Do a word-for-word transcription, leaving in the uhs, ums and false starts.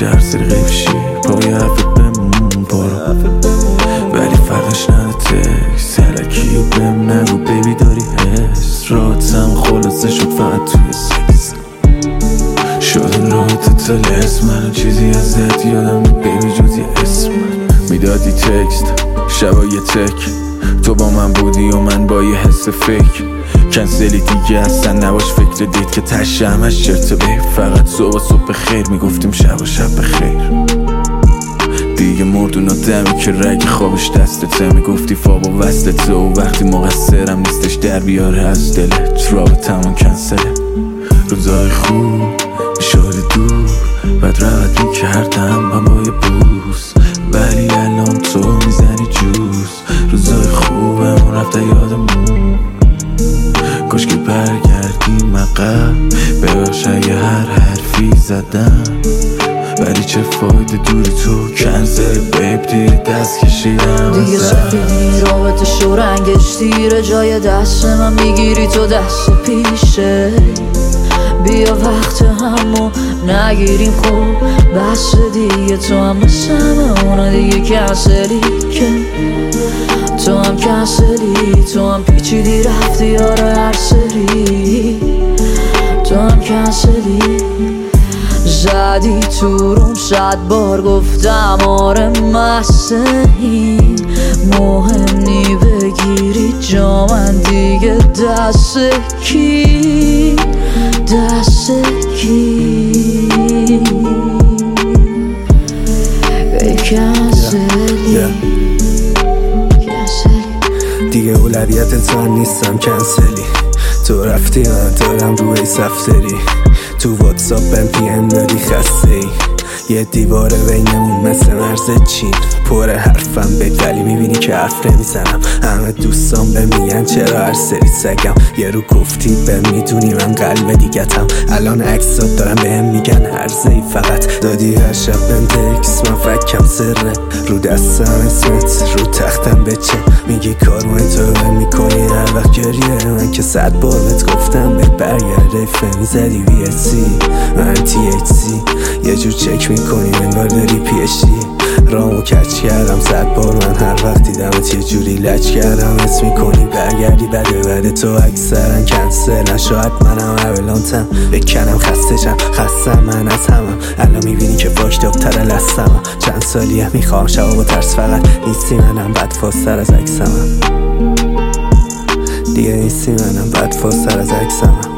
که هر سری غیب شی پای حرفت بمون پارو، ولی فرقش نداره تکس سلکی و بهم نگو بیبی داری حس. راحتم خلاصه شد فقط توی سکس شده راحت تلس من چیزی ازت یادم بیبی جز یه اسم میدادی تکست شبا یه تک تو با من بودی و من با یه حس فکر کنسلی دیگه اصلا نباش فکر دید که تشه همش چرته به فقط صبح صبح خیر میگفتیم شب و شب بخیر دیگه مردون و دمی که رگ خوابش دستته میگفتی فابا وصلته و وقتی مقصرم نیستش در بیاره از دلت رابطمون کنسله روزای خوب شده دور بعد روت میکردم من با یه بوس ولی الان تو میزنی جوز روزای خوبمون رفته یادمون کاش که برگردیم عقب ببخش اگه هر حرفی زدم ولی چه فایده دوری تو کنسل بیب دیر دست کشیدم دیگه سفیدی رابطه شو رنگش دیره جای دست من میگیری تو دست پیشه بیا وقت همو نگیریم خوب بس دیگه تو هم مثل اونا دیگه کنسلی که تو هم کنسلی تو هم پیچیدی رفتی یاره هر سری تو هم کنسلی زدی تو روم صد بار گفتم آره مستی مهم نی بگیری جا من دیگه دست کی دست کی کنسلی دیگه اولویت تو نیستم کنسلی تو رفتی من دارم روی سفتری تو واتساپ بهم پی ام دادی خسته ای یه دیواره بینمون مثل مرز چین پر حرفم به ولی میبینی که حرف نمیزنم همه دوستان به میگن چرا هر سری سگم یه رو گفتی به میدونی من قلب دیگتم الان عکسات دارم بهم میگن هرزه ای فقط دادی هر شب بهم تکس من فکم سره رو دستم اسمت رو تختم بچه میگی کارمای تو بهم میکنی هر وقت گریه من که صد بار بهت گفتم به برگرده فهم زدی وی اس سی من تی ایچ سی یه جور چک میکنی انگار داری پی اچ دی رامو کچ کردم صد بار من هر وقت دیدمت یه جوری لچ کردم حس میکنی برگردی بده بده تو اکثرا کنسلن شاید منم اولانتم بکنم خسته شم خستم من از همم الان میبینی که فاکت افتر لستم چند سالیه میخوام شبا با ترس فقط نیستی منم بد فاستر از اکسمم دیگه نیستی منم بد فاستر از اکسمم